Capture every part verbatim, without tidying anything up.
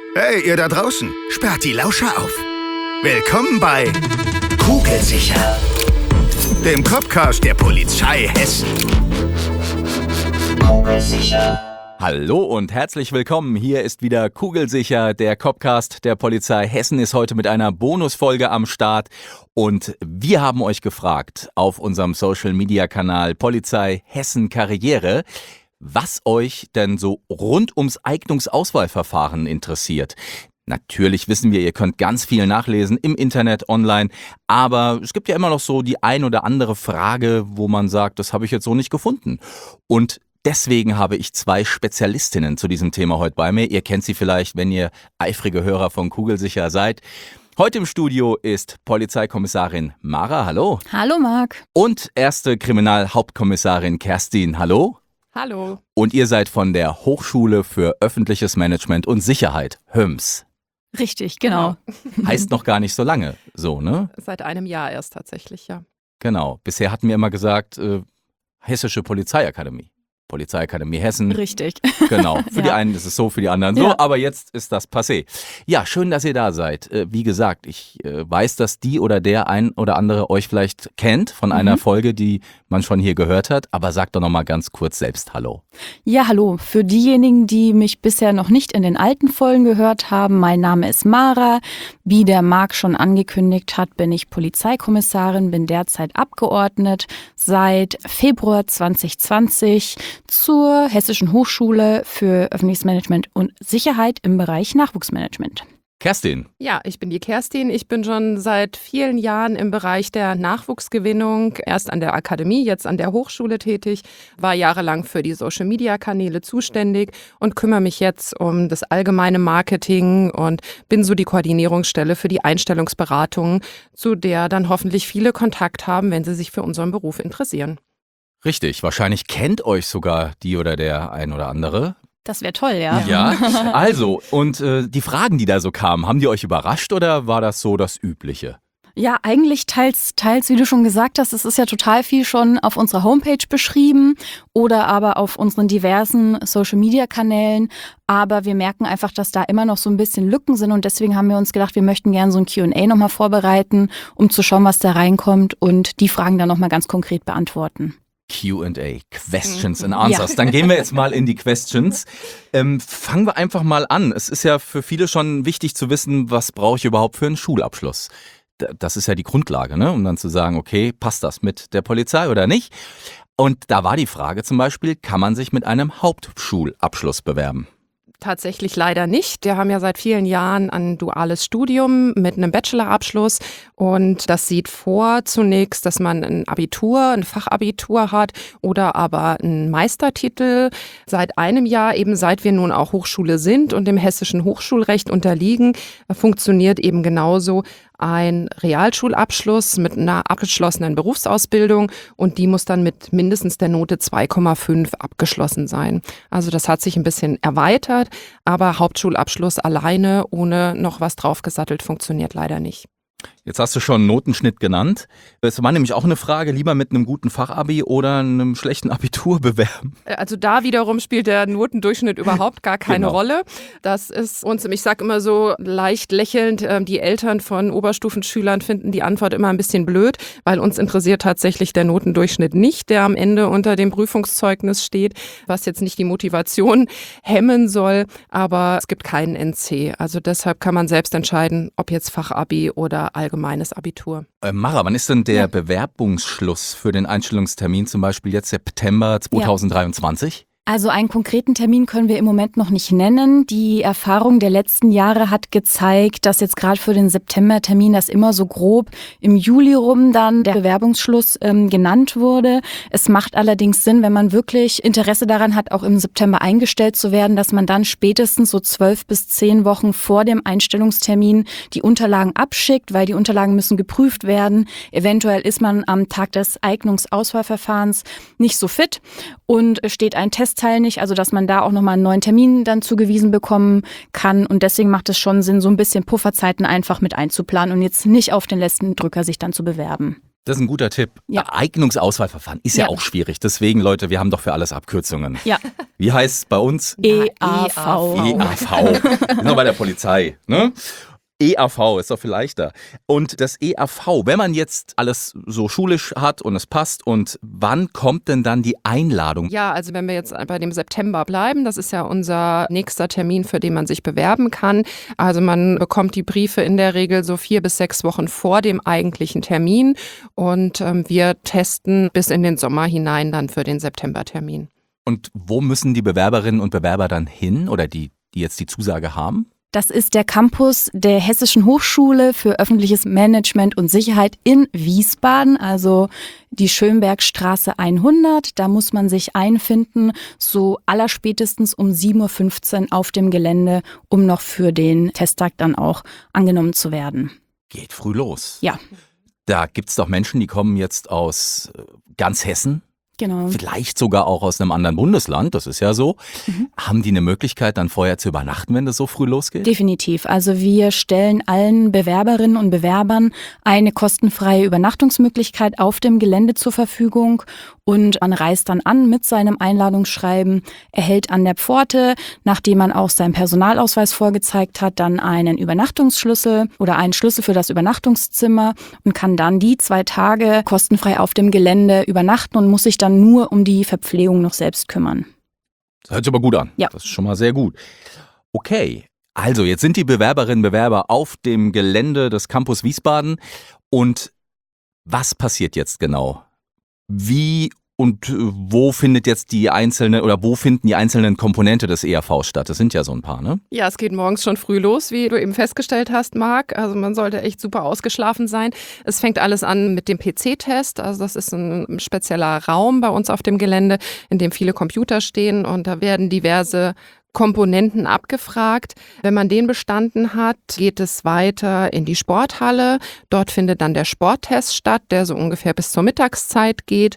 Hey, ihr da draußen, sperrt die Lauscher auf. Willkommen bei Kugelsicher, dem Copcast der Polizei Hessen. Kugelsicher. Hallo und herzlich willkommen. Hier ist wieder Kugelsicher, der Copcast der Polizei Hessen ist heute mit einer Bonusfolge am Start. Und wir haben euch gefragt auf unserem Social-Media-Kanal Polizei Hessen Karriere, was euch denn so rund ums Eignungsauswahlverfahren interessiert. Natürlich wissen wir, ihr könnt ganz viel nachlesen im Internet, online, aber es gibt ja immer noch so die ein oder andere Frage, wo man sagt, das habe ich jetzt so nicht gefunden. Und deswegen habe ich zwei Spezialistinnen zu diesem Thema heute bei mir. Ihr kennt sie vielleicht, wenn ihr eifrige Hörer von Kugelsicher seid. Heute im Studio ist Polizeikommissarin Mara, hallo. Hallo Marc. Und erste Kriminalhauptkommissarin Kerstin, hallo. Hallo. Und ihr seid von der Hochschule für öffentliches Management und Sicherheit, H Ö M S. Richtig, genau. Heißt noch gar nicht so lange, so, ne? Seit einem Jahr erst tatsächlich, ja. Genau. Bisher hatten wir immer gesagt, äh, Hessische Polizeiakademie. Polizeiakademie Hessen. Richtig. Genau. Für Ja. die einen ist es so, für die anderen so, Ja. aber jetzt ist das passé. Ja, schön, dass ihr da seid. Äh, Wie gesagt, ich äh, weiß, dass die oder der ein oder andere euch vielleicht kennt von einer Mhm. Folge, die man schon hier gehört hat, aber sagt doch noch mal ganz kurz selbst Hallo. Ja, hallo. Für diejenigen, die mich bisher noch nicht in den alten Folgen gehört haben, mein Name ist Mara. Wie der Marc schon angekündigt hat, bin ich Polizeikommissarin, bin derzeit abgeordnet seit Februar zwanzig zwanzig zur Hessischen Hochschule für öffentliches Management und Sicherheit im Bereich Nachwuchsmanagement. Kerstin. Ja, ich bin die Kerstin. Ich bin schon seit vielen Jahren im Bereich der Nachwuchsgewinnung, erst an der Akademie, jetzt an der Hochschule tätig, war jahrelang für die Social-Media-Kanäle zuständig und kümmere mich jetzt um das allgemeine Marketing und bin so die Koordinierungsstelle für die Einstellungsberatung, zu der dann hoffentlich viele Kontakt haben, wenn sie sich für unseren Beruf interessieren. Richtig, wahrscheinlich kennt euch sogar die oder der ein oder andere. Das wäre toll, ja. Ja, also, und äh, die Fragen, die da so kamen, haben die euch überrascht oder war das so das Übliche? Ja, eigentlich teils, teils, wie du schon gesagt hast, es ist ja total viel schon auf unserer Homepage beschrieben oder aber auf unseren diversen Social-Media-Kanälen. Aber wir merken einfach, dass da immer noch so ein bisschen Lücken sind und deswegen haben wir uns gedacht, wir möchten gerne so ein Q und A nochmal vorbereiten, um zu schauen, was da reinkommt und die Fragen dann nochmal ganz konkret beantworten. Q und A, Questions and Answers. Ja. Dann gehen wir jetzt mal in die Questions. Ähm, fangen wir einfach mal an. Es ist ja für viele schon wichtig zu wissen, was brauche ich überhaupt für einen Schulabschluss. Das ist ja die Grundlage, ne? Um dann zu sagen, okay, passt das mit der Polizei oder nicht? Und da war die Frage zum Beispiel, kann man sich mit einem Hauptschulabschluss bewerben? Tatsächlich leider nicht. Wir haben ja seit vielen Jahren ein duales Studium mit einem Bachelorabschluss und das sieht vor zunächst, dass man ein Abitur, ein Fachabitur hat oder aber einen Meistertitel. Seit einem Jahr, eben seit wir nun auch Hochschule sind und dem hessischen Hochschulrecht unterliegen, funktioniert eben genauso ein Realschulabschluss mit einer abgeschlossenen Berufsausbildung und die muss dann mit mindestens der Note zwei Komma fünf abgeschlossen sein. Also das hat sich ein bisschen erweitert, aber Hauptschulabschluss alleine ohne noch was draufgesattelt funktioniert leider nicht. Jetzt hast du schon Notenschnitt genannt. Es war nämlich auch eine Frage, lieber mit einem guten Fachabi oder einem schlechten Abitur bewerben. Also da wiederum spielt der Notendurchschnitt überhaupt gar keine Genau. Rolle. Das ist uns, ich sage immer so leicht lächelnd, äh, die Eltern von Oberstufenschülern finden die Antwort immer ein bisschen blöd, weil uns interessiert tatsächlich der Notendurchschnitt nicht, der am Ende unter dem Prüfungszeugnis steht, was jetzt nicht die Motivation hemmen soll, aber es gibt keinen N C. Also deshalb kann man selbst entscheiden, ob jetzt Fachabi oder allgemeines Abitur. Äh, Mara, wann ist denn der Ja. Bewerbungsschluss für den Einstellungstermin, zum Beispiel jetzt September zweitausenddreiundzwanzig? Also einen konkreten Termin können wir im Moment noch nicht nennen. Die Erfahrung der letzten Jahre hat gezeigt, dass jetzt gerade für den Septembertermin das immer so grob im Juli rum dann der Bewerbungsschluss ähm, genannt wurde. Es macht allerdings Sinn, wenn man wirklich Interesse daran hat, auch im September eingestellt zu werden, dass man dann spätestens so zwölf bis zehn Wochen vor dem Einstellungstermin die Unterlagen abschickt, weil die Unterlagen müssen geprüft werden. Eventuell ist man am Tag des Eignungsauswahlverfahrens nicht so fit und steht ein Testteil nicht, also dass man da auch nochmal einen neuen Termin dann zugewiesen bekommen kann und deswegen macht es schon Sinn, so ein bisschen Pufferzeiten einfach mit einzuplanen und jetzt nicht auf den letzten Drücker sich dann zu bewerben. Das ist ein guter Tipp. Ja. Eignungsauswahlverfahren ist ja. Ja. auch schwierig. Deswegen, Leute, wir haben doch für alles Abkürzungen. Ja. Wie heißt es bei uns? E A V. E A V. Nur bei der Polizei, ne? E A V ist doch viel leichter. Und das E A V, wenn man jetzt alles so schulisch hat und es passt, und wann kommt denn dann die Einladung? Ja, also wenn wir jetzt bei dem September bleiben, das ist ja unser nächster Termin, für den man sich bewerben kann. Also man bekommt die Briefe in der Regel so vier bis sechs Wochen vor dem eigentlichen Termin und ähm, wir testen bis in den Sommer hinein dann für den Septembertermin. Und wo müssen die Bewerberinnen und Bewerber dann hin oder die, die jetzt die Zusage haben? Das ist der Campus der Hessischen Hochschule für öffentliches Management und Sicherheit in Wiesbaden, also die Schönbergstraße hundert. Da muss man sich einfinden, so allerspätestens um sieben Uhr fünfzehn auf dem Gelände, um noch für den Testtag dann auch angenommen zu werden. Geht früh los. Ja. Da gibt es doch Menschen, die kommen jetzt aus ganz Hessen. Genau. Vielleicht sogar auch aus einem anderen Bundesland, das ist ja so. Mhm. Haben die eine Möglichkeit, dann vorher zu übernachten, wenn das so früh losgeht? Definitiv. Also wir stellen allen Bewerberinnen und Bewerbern eine kostenfreie Übernachtungsmöglichkeit auf dem Gelände zur Verfügung. Und man reist dann an mit seinem Einladungsschreiben, erhält an der Pforte, nachdem man auch seinen Personalausweis vorgezeigt hat, dann einen Übernachtungsschlüssel oder einen Schlüssel für das Übernachtungszimmer und kann dann die zwei Tage kostenfrei auf dem Gelände übernachten und muss sich dann nur um die Verpflegung noch selbst kümmern. Das hört sich aber gut an. Ja. Das ist schon mal sehr gut. Okay, also jetzt sind die Bewerberinnen und Bewerber auf dem Gelände des Campus Wiesbaden. Und was passiert jetzt genau? Wie und wo findet jetzt die einzelne oder wo finden die einzelnen Komponente des E A V statt? Das sind ja so ein paar, ne? Ja, es geht morgens schon früh los, wie du eben festgestellt hast, Marc. Also man sollte echt super ausgeschlafen sein. Es fängt alles an mit dem P C-Test. Also das ist ein spezieller Raum bei uns auf dem Gelände, in dem viele Computer stehen und da werden diverse Komponenten abgefragt. Wenn man den bestanden hat, geht es weiter in die Sporthalle. Dort findet dann der Sporttest statt, der so ungefähr bis zur Mittagszeit geht.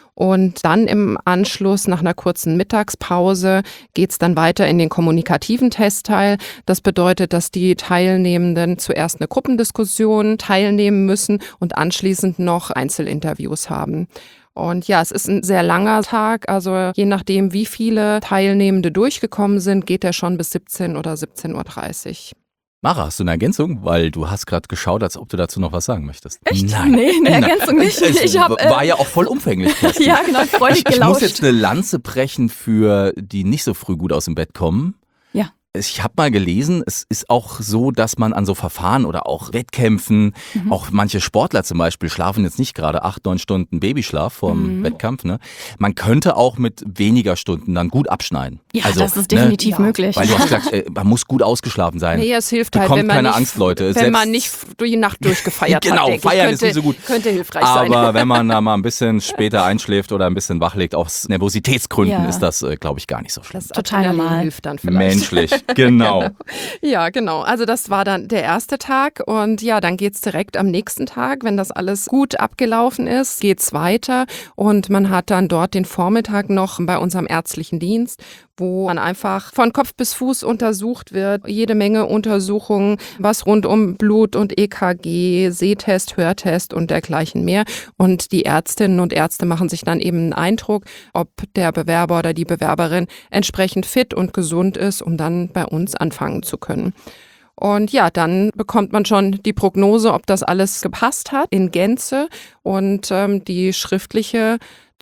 Und dann im Anschluss, nach einer kurzen Mittagspause, geht es dann weiter in den kommunikativen Testteil. Das bedeutet, dass die Teilnehmenden zuerst eine Gruppendiskussion teilnehmen müssen und anschließend noch Einzelinterviews haben. Und ja, es ist ein sehr langer Tag, also je nachdem, wie viele Teilnehmende durchgekommen sind, geht der schon bis siebzehn oder siebzehn Uhr dreißig. Mara, hast du eine Ergänzung? Weil du hast gerade geschaut, als ob du dazu noch was sagen möchtest. Echt? Nein. Nee, eine Ergänzung nicht. Es Ich hab, äh, war ja auch voll umfänglich. ja, genau, freudig Ich gelauscht. muss jetzt eine Lanze brechen für die nicht so früh gut aus dem Bett kommen. Ja. Ich habe mal gelesen, es ist auch so, dass man an so Verfahren oder auch Wettkämpfen, mhm. auch manche Sportler zum Beispiel schlafen jetzt nicht gerade acht, neun Stunden Babyschlaf vorm mhm. Wettkampf. Ne? Man könnte auch mit weniger Stunden dann gut abschneiden. Ja, also, das ist definitiv ne, möglich. Weil du hast gesagt, äh, man muss gut ausgeschlafen sein. Nee, es hilft Bekommt halt, wenn man, keine nicht, Angst, Leute. wenn Selbst, man nicht die Nacht durchgefeiert genau, hat. Genau, feiern könnte, ist nicht so gut. Könnte hilfreich Aber sein. wenn man da mal ein bisschen später einschläft oder ein bisschen wachlegt, aus Nervositätsgründen, ja. ist das, äh, glaube ich, gar nicht so schlimm. Das Total Adrenalin normal. hilft dann vielleicht. Menschlich, genau. Ja, genau. Also das war dann der erste Tag und ja, dann geht's direkt am nächsten Tag, wenn das alles gut abgelaufen ist, geht's weiter und man hat dann dort den Vormittag noch bei unserem ärztlichen Dienst, wo man einfach von Kopf bis Fuß untersucht wird. Jede Menge Untersuchungen, was rund um Blut und E K G, Sehtest, Hörtest und dergleichen mehr. Und die Ärztinnen und Ärzte machen sich dann eben einen Eindruck, ob der Bewerber oder die Bewerberin entsprechend fit und gesund ist, um dann bei uns anfangen zu können. Und ja, dann bekommt man schon die Prognose, ob das alles gepasst hat in Gänze und ähm, die schriftliche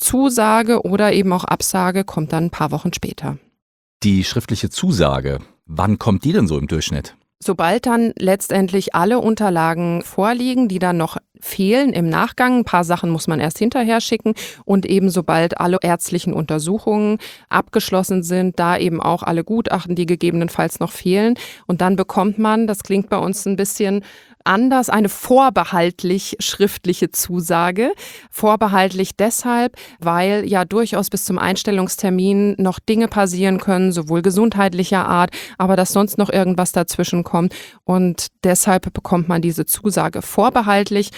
Zusage oder eben auch Absage kommt dann ein paar Wochen später. Die schriftliche Zusage, wann kommt die denn so im Durchschnitt? Sobald dann letztendlich alle Unterlagen vorliegen, die dann noch fehlen im Nachgang, ein paar Sachen muss man erst hinterher schicken und eben sobald alle ärztlichen Untersuchungen abgeschlossen sind, da eben auch alle Gutachten, die gegebenenfalls noch fehlen und dann bekommt man, das klingt bei uns ein bisschen anders, eine vorbehaltlich schriftliche Zusage. Vorbehaltlich deshalb, weil ja durchaus bis zum Einstellungstermin noch Dinge passieren können, sowohl gesundheitlicher Art, aber dass sonst noch irgendwas dazwischen kommt. Und deshalb bekommt man diese Zusage vorbehaltlich.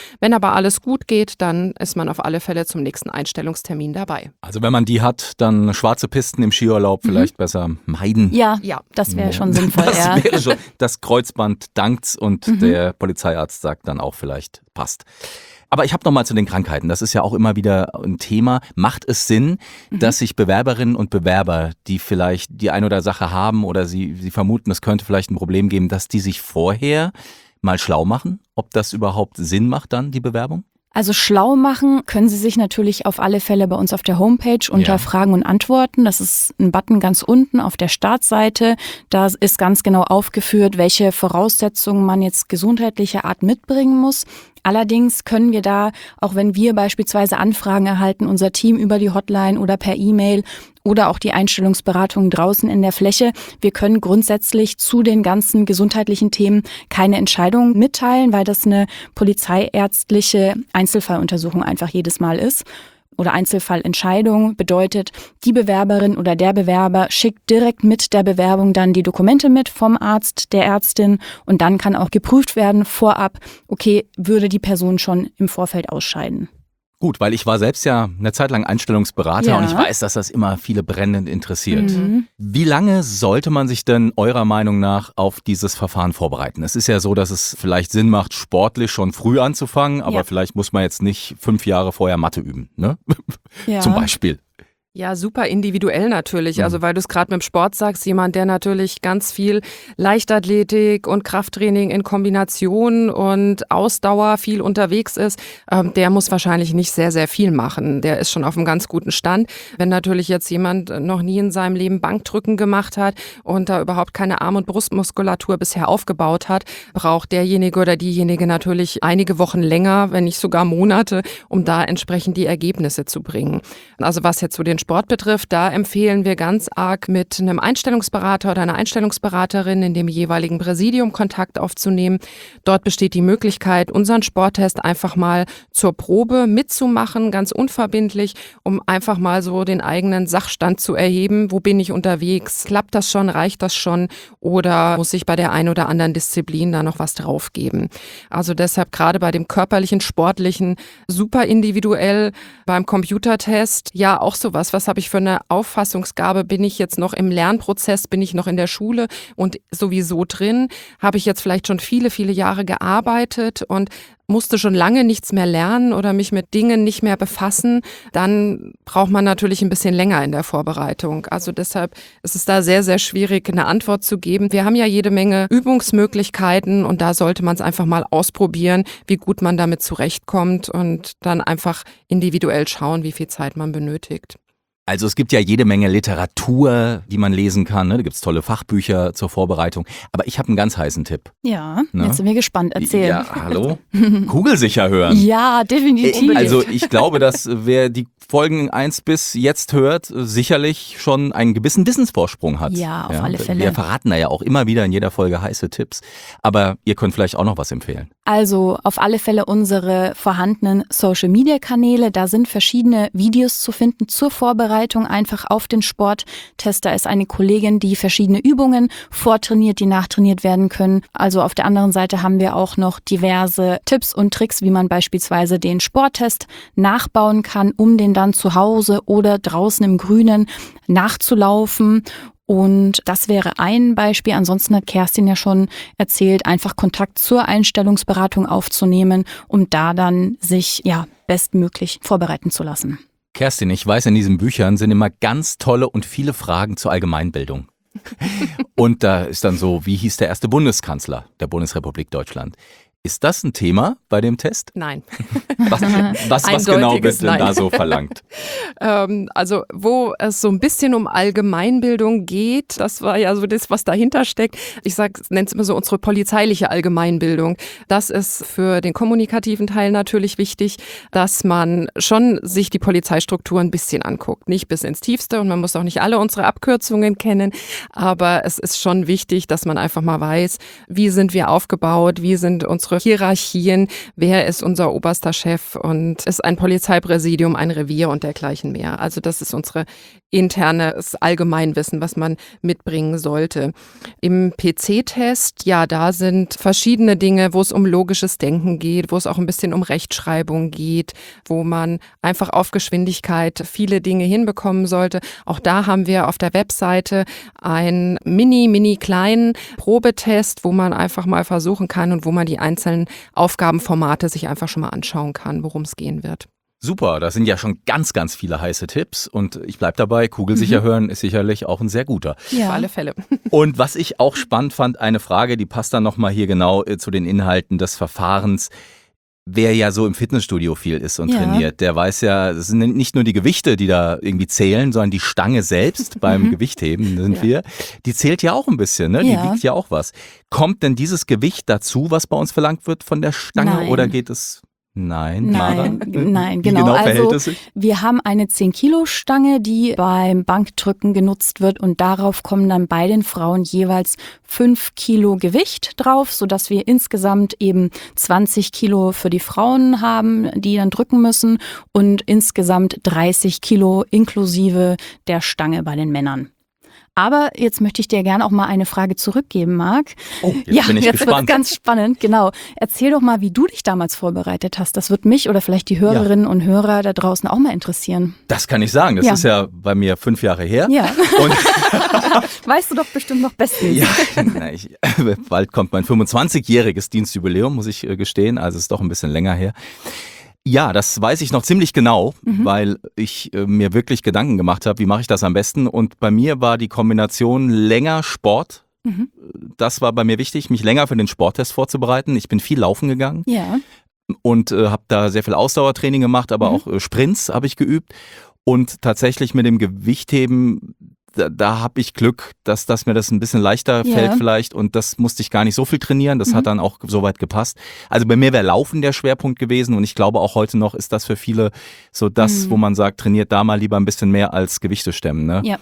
Wenn aber alles gut geht, dann ist man auf alle Fälle zum nächsten Einstellungstermin dabei. Also wenn man die hat, dann schwarze Pisten im Skiurlaub vielleicht mhm. besser meiden. Ja, ja. das wäre schon sinnvoll. Das ja. wäre schon, das Kreuzband dankt's und mhm. der Polizeiarzt sagt dann auch vielleicht, passt. Aber ich habe noch mal zu den Krankheiten. Das ist ja auch immer wieder ein Thema. Macht es Sinn, mhm. dass sich Bewerberinnen und Bewerber, die vielleicht die eine oder Sache haben oder sie, sie vermuten, es könnte vielleicht ein Problem geben, dass die sich vorher mal schlau machen, ob das überhaupt Sinn macht dann, die Bewerbung? Also schlau machen können Sie sich natürlich auf alle Fälle bei uns auf der Homepage unter Ja. Fragen und Antworten. Das ist ein Button ganz unten auf der Startseite. Da ist ganz genau aufgeführt, welche Voraussetzungen man jetzt gesundheitlicher Art mitbringen muss. Allerdings können wir da, auch wenn wir beispielsweise Anfragen erhalten, unser Team über die Hotline oder per E-Mail oder auch die Einstellungsberatung draußen in der Fläche, wir können grundsätzlich zu den ganzen gesundheitlichen Themen keine Entscheidung mitteilen, weil das eine polizeiärztliche Einzelfalluntersuchung einfach jedes Mal ist. Oder Einzelfallentscheidung bedeutet, die Bewerberin oder der Bewerber schickt direkt mit der Bewerbung dann die Dokumente mit vom Arzt, der Ärztin und dann kann auch geprüft werden vorab, okay, würde die Person schon im Vorfeld ausscheiden. Gut, weil ich war selbst ja eine Zeit lang Einstellungsberater Ja. und ich weiß, dass das immer viele brennend interessiert. Mhm. Wie lange sollte man sich denn eurer Meinung nach auf dieses Verfahren vorbereiten? Es ist ja so, dass es vielleicht Sinn macht, sportlich schon früh anzufangen, aber Ja. vielleicht muss man jetzt nicht fünf Jahre vorher Mathe üben, ne? Ja. Zum Beispiel. Ja, super individuell natürlich. Mhm. Also weil du es gerade mit dem Sport sagst, jemand, der natürlich ganz viel Leichtathletik und Krafttraining in Kombination und Ausdauer viel unterwegs ist, ähm, der muss wahrscheinlich nicht sehr, sehr viel machen. Der ist schon auf einem ganz guten Stand. Wenn natürlich jetzt jemand noch nie in seinem Leben Bankdrücken gemacht hat und da überhaupt keine Arm- und Brustmuskulatur bisher aufgebaut hat, braucht derjenige oder diejenige natürlich einige Wochen länger, wenn nicht sogar Monate, um da entsprechend die Ergebnisse zu bringen. Also was jetzt so den Sport betrifft, da empfehlen wir ganz arg mit einem Einstellungsberater oder einer Einstellungsberaterin in dem jeweiligen Präsidium Kontakt aufzunehmen. Dort besteht die Möglichkeit, unseren Sporttest einfach mal zur Probe mitzumachen, ganz unverbindlich, um einfach mal so den eigenen Sachstand zu erheben. Wo bin ich unterwegs? Klappt das schon? Reicht das schon? Oder muss ich bei der einen oder anderen Disziplin da noch was draufgeben? Also deshalb gerade bei dem körperlichen, sportlichen, super individuell, beim Computertest, ja auch sowas. Was habe ich für eine Auffassungsgabe? Bin ich jetzt noch im Lernprozess? Bin ich noch in der Schule und sowieso drin? Habe ich jetzt vielleicht schon viele, viele Jahre gearbeitet und musste schon lange nichts mehr lernen oder mich mit Dingen nicht mehr befassen? Dann braucht man natürlich ein bisschen länger in der Vorbereitung. Also deshalb ist es da sehr, sehr schwierig, eine Antwort zu geben. Wir haben ja jede Menge Übungsmöglichkeiten und da sollte man es einfach mal ausprobieren, wie gut man damit zurechtkommt und dann einfach individuell schauen, wie viel Zeit man benötigt. Also es gibt ja jede Menge Literatur, die man lesen kann. Ne? Da gibt es tolle Fachbücher zur Vorbereitung. Aber ich habe einen ganz heißen Tipp. Ja, Ne? jetzt sind wir gespannt. Erzähl. Ja, hallo? Kugelsicher hören. Ja, definitiv. Also ich glaube, dass wer die Folgen eins bis jetzt hört, sicherlich schon einen gewissen Wissensvorsprung hat. Ja, auf alle Fälle. Wir verraten da ja auch immer wieder in jeder Folge heiße Tipps. Aber ihr könnt vielleicht auch noch was empfehlen. Also auf alle Fälle unsere vorhandenen Social-Media-Kanäle. Da sind verschiedene Videos zu finden zur Vorbereitung einfach auf den Sporttest. Da ist eine Kollegin, die verschiedene Übungen vortrainiert, die nachtrainiert werden können. Also auf der anderen Seite haben wir auch noch diverse Tipps und Tricks, wie man beispielsweise den Sporttest nachbauen kann, um den dann zu Hause oder draußen im Grünen nachzulaufen. Und das wäre ein Beispiel. Ansonsten hat Kerstin ja schon erzählt, einfach Kontakt zur Einstellungsberatung aufzunehmen, um da dann sich ja bestmöglich vorbereiten zu lassen. Kerstin, ich weiß, in diesen Büchern sind immer ganz tolle und viele Fragen zur Allgemeinbildung. Und da ist dann so, wie hieß der erste Bundeskanzler der Bundesrepublik Deutschland? Ist das ein Thema bei dem Test? Nein. Was, was, was genau wird denn Nein. da so verlangt? ähm, also wo es so ein bisschen um Allgemeinbildung geht, das war ja so das, was dahinter steckt. Ich nenne es immer so unsere polizeiliche Allgemeinbildung. Das ist für den kommunikativen Teil natürlich wichtig, dass man schon sich die Polizeistruktur ein bisschen anguckt. Nicht bis ins Tiefste und man muss auch nicht alle unsere Abkürzungen kennen, aber es ist schon wichtig, dass man einfach mal weiß, wie sind wir aufgebaut, wie sind unsere unsere Hierarchien, wer ist unser oberster Chef und ist ein Polizeipräsidium, ein Revier und dergleichen mehr. Also das ist unsere internes Allgemeinwissen, was man mitbringen sollte. Im P C-Test, ja, da sind verschiedene Dinge, wo es um logisches Denken geht, wo es auch ein bisschen um Rechtschreibung geht, wo man einfach auf Geschwindigkeit viele Dinge hinbekommen sollte. Auch da haben wir auf der Webseite einen mini, mini kleinen Probetest, wo man einfach mal versuchen kann und wo man die einzelnen Aufgabenformate sich einfach schon mal anschauen kann, worum es gehen wird. Super, das sind ja schon ganz, ganz viele heiße Tipps und ich bleib dabei, kugelsicher mhm. hören ist sicherlich auch ein sehr guter. Ja. Auf alle Fälle. Und was ich auch spannend fand, eine Frage, die passt dann nochmal hier genau äh, zu den Inhalten des Verfahrens. Wer ja so im Fitnessstudio viel ist und ja. trainiert, der weiß ja, es sind nicht nur die Gewichte, die da irgendwie zählen, sondern die Stange selbst beim mhm. Gewichtheben sind ja. wir, die zählt ja auch ein bisschen, ne? Die ja. wiegt ja auch was. Kommt denn dieses Gewicht dazu, was bei uns verlangt wird von der Stange Nein. oder geht es... Nein, nein, nein, Wie genau. genau verhält also es sich? Wir haben eine zehn Kilo Stange, die beim Bankdrücken genutzt wird und darauf kommen dann bei den Frauen jeweils fünf Kilo Gewicht drauf, sodass wir insgesamt eben zwanzig Kilo für die Frauen haben, die dann drücken müssen und insgesamt dreißig Kilo inklusive der Stange bei den Männern. Aber jetzt möchte ich dir gerne auch mal eine Frage zurückgeben, Marc. Oh, jetzt ja, bin ich jetzt gespannt. Wird's ganz spannend, genau. Erzähl doch mal, wie du dich damals vorbereitet hast. Das wird mich oder vielleicht die Hörerinnen ja. und Hörer da draußen auch mal interessieren. Das kann ich sagen. Das ja. ist ja bei mir fünf Jahre her. Ja. Und weißt du doch bestimmt noch bestens. Ja, na, ich, bald kommt mein fünfundzwanzigjähriges Dienstjubiläum, muss ich gestehen. Also es ist doch ein bisschen länger her. Ja, das weiß ich noch ziemlich genau, mhm. weil ich äh, mir wirklich Gedanken gemacht habe, wie mache ich das am besten. Und bei mir war die Kombination länger Sport. Mhm. Das war bei mir wichtig, mich länger für den Sporttest vorzubereiten. Ich bin viel laufen gegangen ja. und äh, habe da sehr viel Ausdauertraining gemacht, aber mhm. auch äh, Sprints habe ich geübt. Und tatsächlich mit dem Gewichtheben, da, da habe ich Glück, dass, dass mir das ein bisschen leichter ja. fällt vielleicht und das musste ich gar nicht so viel trainieren, das mhm. hat dann auch soweit gepasst. Also bei mir wäre Laufen der Schwerpunkt gewesen und ich glaube auch heute noch ist das für viele so das, mhm. wo man sagt, trainiert da mal lieber ein bisschen mehr als Gewichte stemmen. Ne? Ja.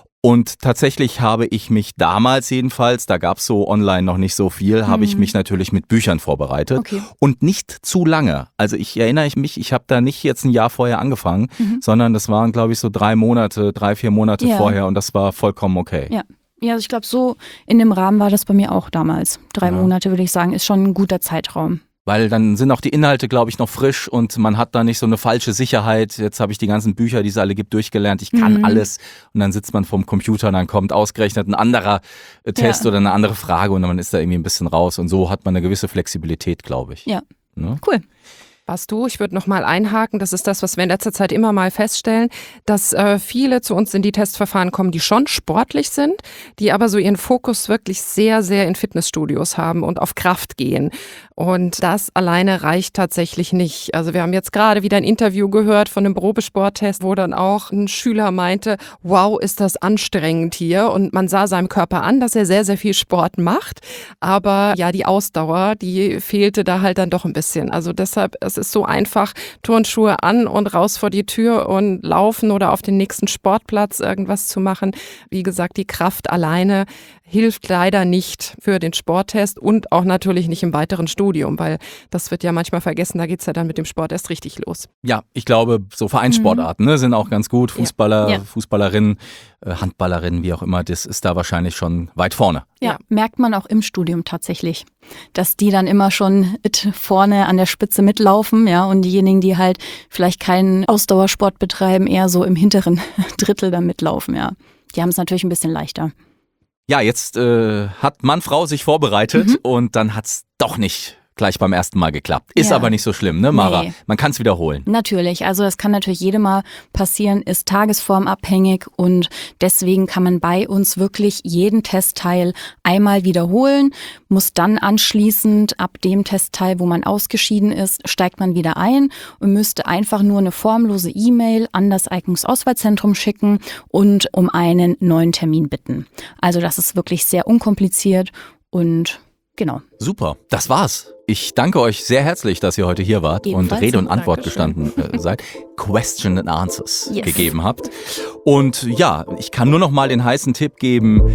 Und tatsächlich habe ich mich damals jedenfalls, da gab es so online noch nicht so viel, mhm. habe ich mich natürlich mit Büchern vorbereitet okay. und nicht zu lange. Also ich erinnere mich, ich habe da nicht jetzt ein Jahr vorher angefangen, mhm. sondern das waren glaube ich so drei Monate, drei, vier Monate ja. vorher und das war vollkommen okay. Ja. Ja, also ich glaube, so in dem Rahmen war das bei mir auch damals. Drei ja. Monate würde ich sagen, ist schon ein guter Zeitraum. Weil dann sind auch die Inhalte, glaube ich, noch frisch und man hat da nicht so eine falsche Sicherheit. Jetzt habe ich die ganzen Bücher, die es alle gibt, durchgelernt. Ich kann mhm. alles. Und dann sitzt man vorm Computer und dann kommt ausgerechnet ein anderer Test ja. oder eine andere Frage und man ist da irgendwie ein bisschen raus. Und so hat man eine gewisse Flexibilität, glaube ich. Ja, ne? Cool. Was du, ich würde nochmal einhaken, das ist das, was wir in letzter Zeit immer mal feststellen, dass äh, viele zu uns in die Testverfahren kommen, die schon sportlich sind, die aber so ihren Fokus wirklich sehr, sehr in Fitnessstudios haben und auf Kraft gehen. Und das alleine reicht tatsächlich nicht. Also wir haben jetzt gerade wieder ein Interview gehört von einem Probesporttest, wo dann auch ein Schüler meinte, wow, ist das anstrengend hier. Und man sah seinem Körper an, dass er sehr, sehr viel Sport macht. Aber ja, die Ausdauer, die fehlte da halt dann doch ein bisschen. Also deshalb, es ist so einfach, Turnschuhe an und raus vor die Tür und laufen oder auf den nächsten Sportplatz irgendwas zu machen. Wie gesagt, die Kraft alleine hilft leider nicht für den Sporttest und auch natürlich nicht im weiteren Studium, weil das wird ja manchmal vergessen, da geht's ja dann mit dem Sport erst richtig los. Ja, ich glaube, so Vereinssportarten mhm. ne, sind auch ganz gut. Fußballer, ja. Fußballerinnen, Handballerinnen, wie auch immer, das ist da wahrscheinlich schon weit vorne. Ja, ja, merkt man auch im Studium tatsächlich, dass die dann immer schon mit vorne an der Spitze mitlaufen, ja, und diejenigen, die halt vielleicht keinen Ausdauersport betreiben, eher so im hinteren Drittel dann mitlaufen, ja. Die haben es natürlich ein bisschen leichter. Ja, jetzt äh, hat Mann, Frau sich vorbereitet mhm. und dann hat's doch nicht gleich beim ersten Mal geklappt. Ist ja. aber nicht so schlimm, ne, Mara? Nee. Man kann es wiederholen. Natürlich, also das kann natürlich jedem Mal passieren, ist tagesformabhängig und deswegen kann man bei uns wirklich jeden Testteil einmal wiederholen, muss dann anschließend ab dem Testteil, wo man ausgeschieden ist, steigt man wieder ein und müsste einfach nur eine formlose E-Mail an das Eignungsauswahlzentrum schicken und um einen neuen Termin bitten. Also das ist wirklich sehr unkompliziert und genau. Super, das war's. Ich danke euch sehr herzlich, dass ihr heute hier wart Ebenfalls. und Rede und Antwort Dankeschön. gestanden äh, seid, Question and Answers Yes. gegeben habt. Und ja, ich kann nur noch mal den heißen Tipp geben,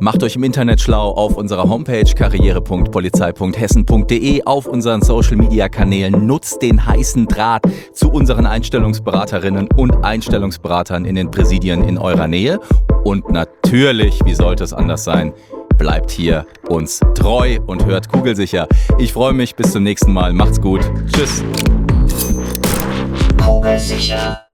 Macht euch im Internet schlau auf unserer Homepage karriere punkt polizei punkt hessen punkt de, auf unseren Social-Media-Kanälen. Nutzt den heißen Draht zu unseren Einstellungsberaterinnen und Einstellungsberatern in den Präsidien in eurer Nähe. Und natürlich, wie sollte es anders sein, bleibt hier uns treu und hört kugelsicher. Ich freue mich, bis zum nächsten Mal. Macht's gut. Tschüss. Kugelsicher.